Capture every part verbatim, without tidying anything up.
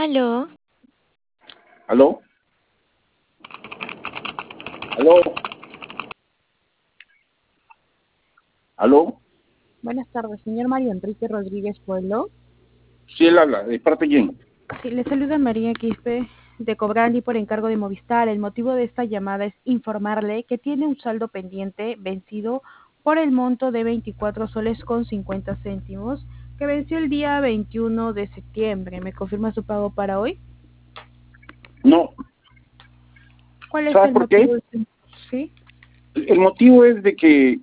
Aló. ¿Aló? ¿Aló? ¿Aló? Buenas tardes, señor Mario Enrique Rodríguez Pueblo. Sí, él habla. ¿De parte de quién? Sí, le saluda María Quispe de Cobrandi por encargo de Movistar. El motivo de esta llamada es informarle que tiene un saldo pendiente vencido por el monto de veinticuatro soles con cincuenta céntimos que venció el día veintiuno de septiembre. ¿Me confirma su pago para hoy? No. ¿Cuál es ¿Sabes el por motivo? qué? De su- ¿Sí? El motivo es de que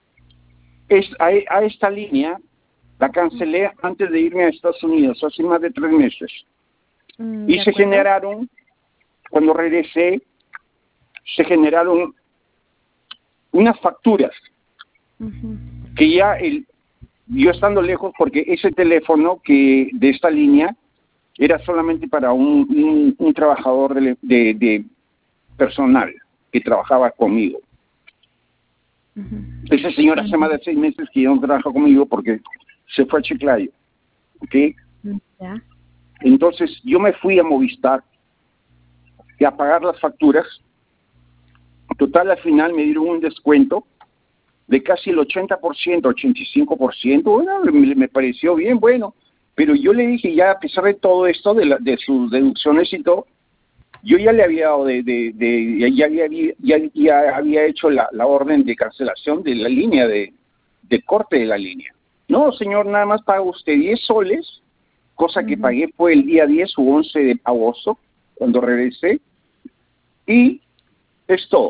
es a, a esta línea la cancelé antes de irme a Estados Unidos, hace más de tres meses. Mm, Y de se acuerdo. generaron, cuando regresé, se generaron unas facturas Ujú. que ya el, yo estando lejos, porque ese teléfono que de esta línea era solamente para un, un, un trabajador de, de, de personal que trabajaba conmigo. Ujú. Esa señora hace más de seis meses que ya no trabaja conmigo porque se fue a Chiclayo, ¿ok? Ya. Entonces yo me fui a Movistar y a pagar las facturas. Total, al final me dieron un descuento de casi el ochenta por ciento, ochenta y cinco por ciento. Bueno, me, me pareció bien, bueno. Pero yo le dije ya, a pesar de todo esto, de, la, de sus deducciones y todo, yo ya le había dado de, de, de ya, ya, había, ya, ya había hecho la, la orden de cancelación de la línea, de, de corte de la línea. No, señor, nada más paga usted diez soles, cosa que Ujú. pagué fue el día diez u once de agosto, cuando regresé, y es todo.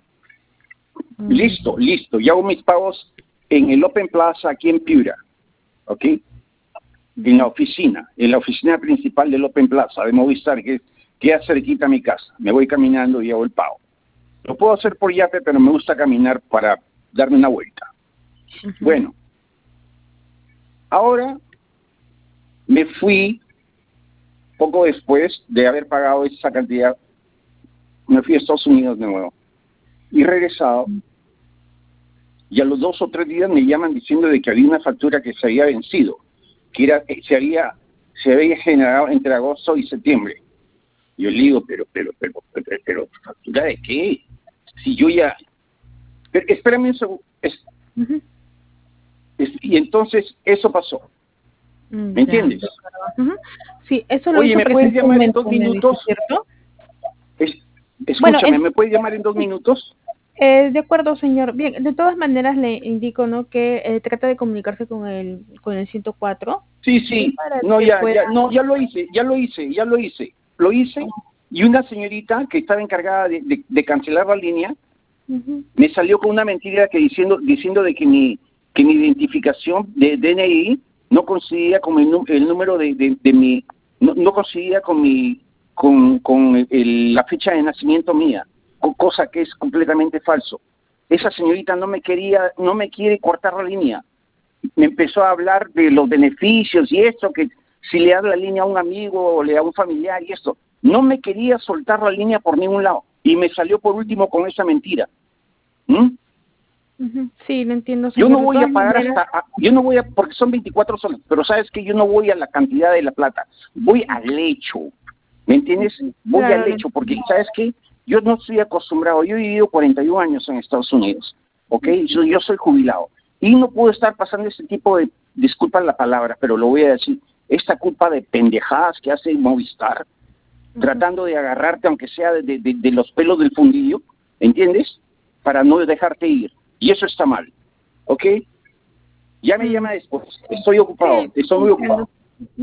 Mm. Listo, listo. Ya hago mis pagos en el Open Plaza aquí en Piura, ¿ok? En la oficina, en la oficina principal del Open Plaza de Movistar, que queda cerquita a mi casa. Me voy caminando y hago el pago. Lo puedo hacer por yape, pero me gusta caminar para darme una vuelta. Ujú. Bueno, ahora me fui, poco después de haber pagado esa cantidad, me fui a Estados Unidos de nuevo. Y regresado, y a los dos o tres días me llaman diciendo de que había una factura que se había vencido, que era, se había, se había generado entre agosto y septiembre. Yo le digo, pero, pero, pero, pero, pero, ¿factura de qué? Si yo ya... Pero, espérame un segundo. Es- Ujú. es- y entonces eso pasó. Mm, ¿Me ya, entiendes? de acuerdo. Ujú. Sí, eso lo Oye, hizo ¿me puedes llamar en dos presencialmente, me dice, minutos? ¿cierto? Es- Bueno, escúchame, en- ¿me puedes llamar en dos minutos? eh, de acuerdo, señor. Bien, de todas maneras le indico, ¿no?, que eh, trata de comunicarse con el con el ciento cuatro, Sí, ¿sí? sí. Para No, que ya, pueda... ya, no, ya lo hice, ya lo hice, ya lo hice. Lo hice y una señorita que estaba encargada de, de- de cancelar la línea Ujú. me salió con una mentira que diciendo diciendo de que mi que mi identificación de D N I no coincidía con el, nu- el número de, de, de mi no, no coincidía con mi con, con el- la fecha de nacimiento mía, co- cosa que es completamente falso. Esa señorita no me quería, no me quiere cortar la línea. Me empezó a hablar de los beneficios y esto, que si le da la línea a un amigo o le da a un familiar y esto. No me quería soltar la línea por ningún lado y me salió por último con esa mentira. ¿Mm? Ujú. Sí, lo entiendo, Yo señor. no De voy a todas pagar maneras, hasta, a- yo no voy a, porque son veinticuatro soles, pero sabes que yo no voy a la cantidad de la plata, voy al hecho, ¿me entiendes? Voy claro, al lo hecho, porque entiendo. sabes que yo no estoy acostumbrado, yo he vivido cuarenta y un años en Estados Unidos, ¿ok? Yo, yo soy jubilado y no puedo estar pasando ese tipo de, disculpa la palabra, pero lo voy a decir, esta culpa de pendejadas que hace Movistar, Ujú. tratando de agarrarte aunque sea de, de, de- de los pelos del fundillo, ¿entiendes? Para no dejarte ir, y eso está mal. ¿Ok? Ya me Mm. llama después. Estoy ocupado, Sí, estoy muy entiendo. ocupado.